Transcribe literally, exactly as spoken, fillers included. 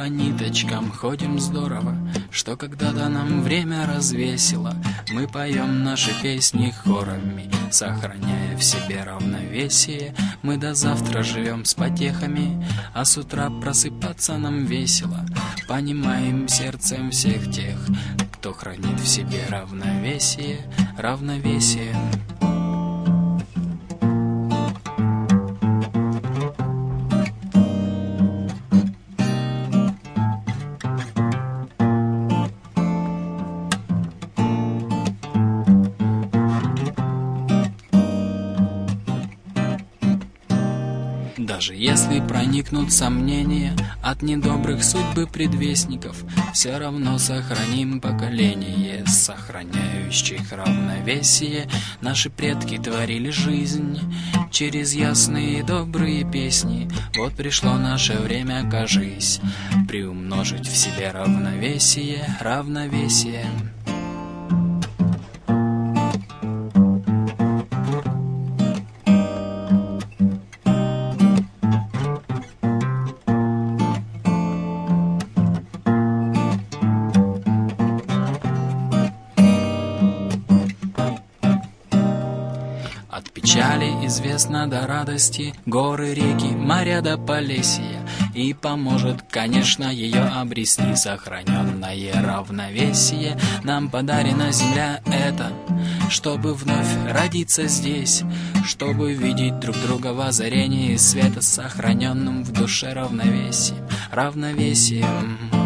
по ниточкам ходим здорово, что когда-то нам время развесило. Мы поем наши песни хорами, сохраняя в себе равновесие. Мы до завтра живем с потехами, а с утра просыпаться нам весело. Понимаем сердцем всех тех, кто хранит в себе равновесие, равновесие. Даже если проникнут сомнения от недобрых судьбы предвестников, все равно сохраним поколение, сохраняющих равновесие. Наши предки творили жизнь через ясные добрые песни. Вот пришло наше время, кажись, приумножить в себе равновесие, равновесие. От печали известно до радости, горы, реки, моря до Полесья. И поможет, конечно, ее обрести сохраненное равновесие. Нам подарена земля эта, чтобы вновь родиться здесь, чтобы видеть друг друга в озарении света, сохраненным в душе равновесием, равновесием.